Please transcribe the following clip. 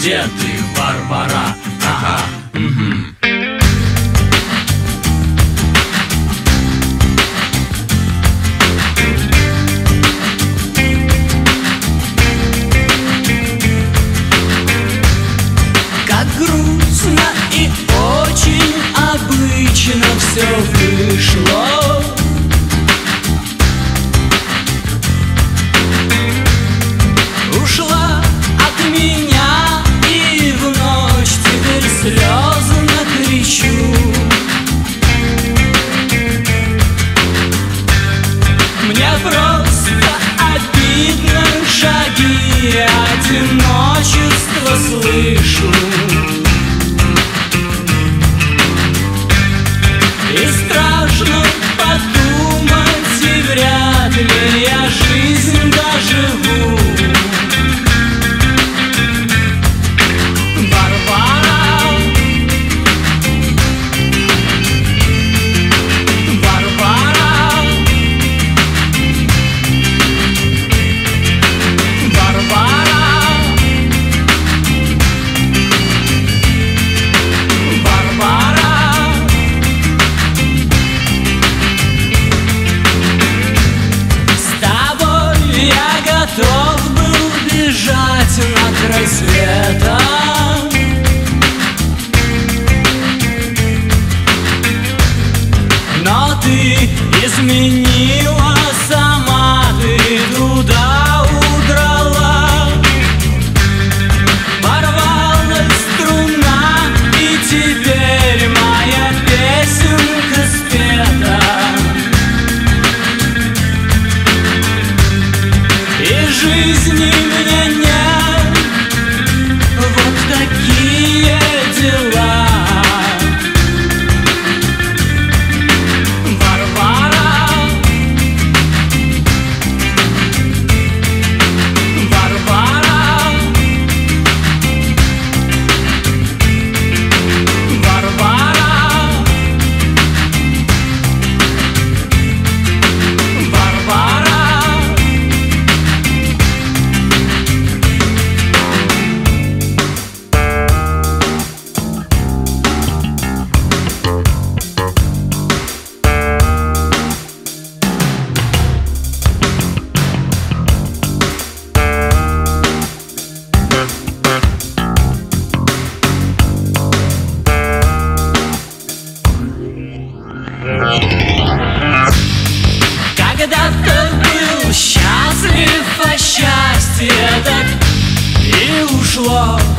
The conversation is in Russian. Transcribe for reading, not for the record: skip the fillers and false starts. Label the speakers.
Speaker 1: где ты, Варвара? Ага,
Speaker 2: Как грустно и очень обычно все вышло. Ушла от меня, и в ночь теперь слезно кричу. Мне просто обидно, шаги одиночества слышу. И страшно подумать, и вряд ли я жизнь доживу. Готов был бежать на край света, но ты изменила, сама ты туда удрала. Порвалась струна, и теперь моя песенка спета. И жизни мне нет, вот такие дела. Варвара, Варвара, Варвара, Варвара. Когда-то был счастлив, а счастье так и ушло.